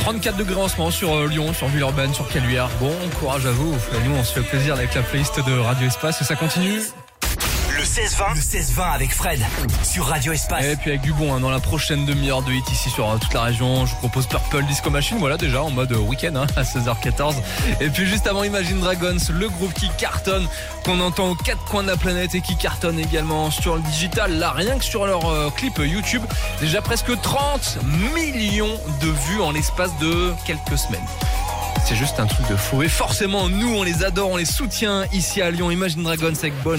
34 degrés en ce moment sur Lyon, sur Villeurbanne, sur Caluire. Bon courage à vous. Et nous, on se fait plaisir avec la playlist de Radio Espace et ça continue. Le 16-20 avec Fred sur Radio Espace. Et puis avec du bon dans la prochaine demi-heure de hit ici sur toute la région. Je vous propose Purple Disco Machine, voilà déjà en mode week-end à 16h14. Et puis juste avant Imagine Dragons, le groupe qui cartonne, qu'on entend aux quatre coins de la planète et qui cartonne également sur le digital. Là, rien que sur leur clip YouTube, déjà presque 30 millions de vues en l'espace de quelques semaines. C'est juste un truc de fou. Et forcément, nous, on les adore, on les soutient ici à Lyon. Imagine Dragons avec Bonne.